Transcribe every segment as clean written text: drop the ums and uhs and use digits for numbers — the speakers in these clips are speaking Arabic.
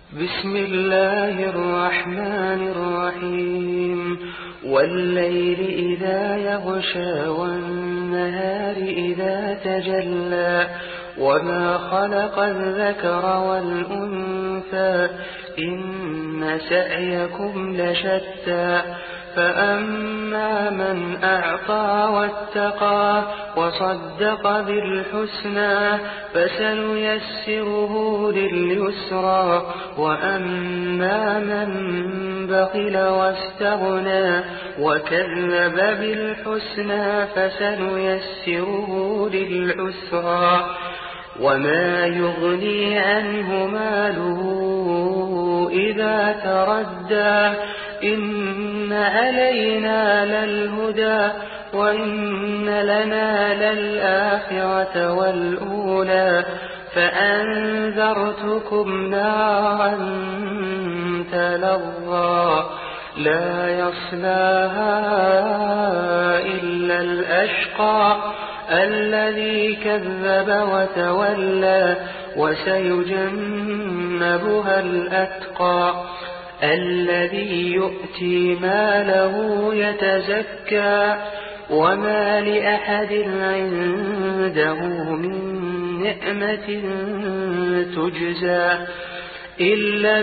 بسم الله الرحمن الرحيم والليل إذا يغشى والنهار إذا تجلى وما خلق الذكر والأنثى إن سعيكم لشتى فأما من أعطى واتقى وصدق بالحسنى فسنيسره لليسرى وأما من بخل واستغنى وكذب بالحسنى فسنيسره للعسرى وما يغني عنه ماله إذا تردى إن علينا للهدى وإن لنا للآخرة والأولى فأنذرتكم نارا تلظى لا يصلاها إلا الأشقى الذي كذب وتولى وسيجنبها الأتقى الذي يؤتي ماله يتزكى وما لأحد عنده من نعمة تجزى إلا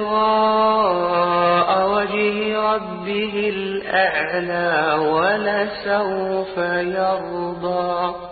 ابتغاء وجه ربه الأعلى ولسوف يرضى.